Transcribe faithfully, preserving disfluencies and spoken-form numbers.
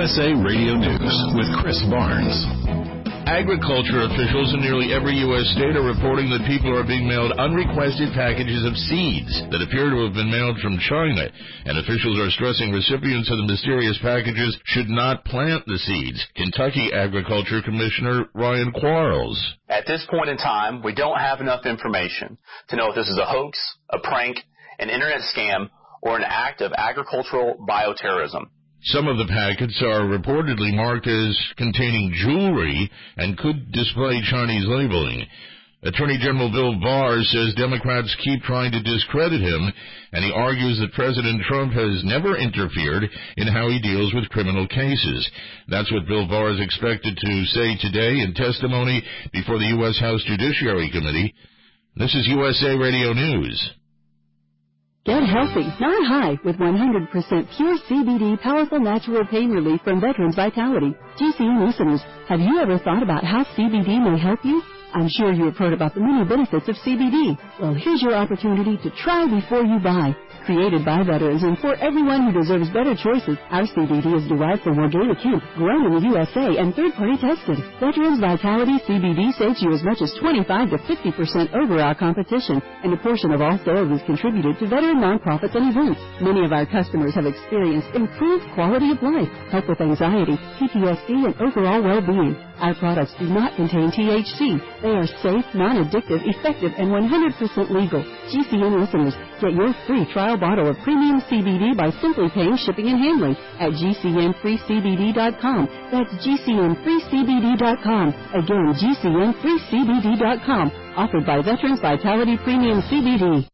S A Radio News with Chris Barnes. Agriculture officials in nearly every U S state are reporting that people are being mailed unrequested packages of seeds that appear to have been mailed from China, and officials are stressing recipients of the mysterious packages should not plant the seeds. Kentucky Agriculture Commissioner Ryan Quarles. At this point in time, we don't have enough information to know if this is a hoax, a prank, an internet scam, or an act of agricultural bioterrorism. Some of the packets are reportedly marked as containing jewelry and could display Chinese labeling. Attorney General Bill Barr says Democrats keep trying to discredit him, and he argues that President Trump has never interfered in how he deals with criminal cases. That's what Bill Barr is expected to say today in testimony before the U S House Judiciary Committee. This is U S A Radio News. Get healthy, not high, with one hundred percent pure C B D powerful natural pain relief from Veterans Vitality. G C N listeners, have you ever thought about how C B D may help you? I'm sure you have heard about the many benefits of C B D. Well, here's your opportunity to try before you buy. Created by veterans and for everyone who deserves better choices, our C B D is derived from organic hemp, grown in the U S A and third-party tested. Veterans Vitality C B D saves you as much as twenty-five to fifty percent over our competition, and a portion of all sales is contributed to veteran nonprofits and events. Many of our customers have experienced improved quality of life, help with anxiety, P T S D, and overall well-being. Our products do not contain T H C. They are safe, non-addictive, effective, and one hundred percent legal. G C N listeners, get your free trial bottle of premium C B D by simply paying shipping and handling at G C N free C B D dot com. That's G C N free C B D dot com. Again, G C N free C B D dot com. Offered by Veterans Vitality Premium C B D.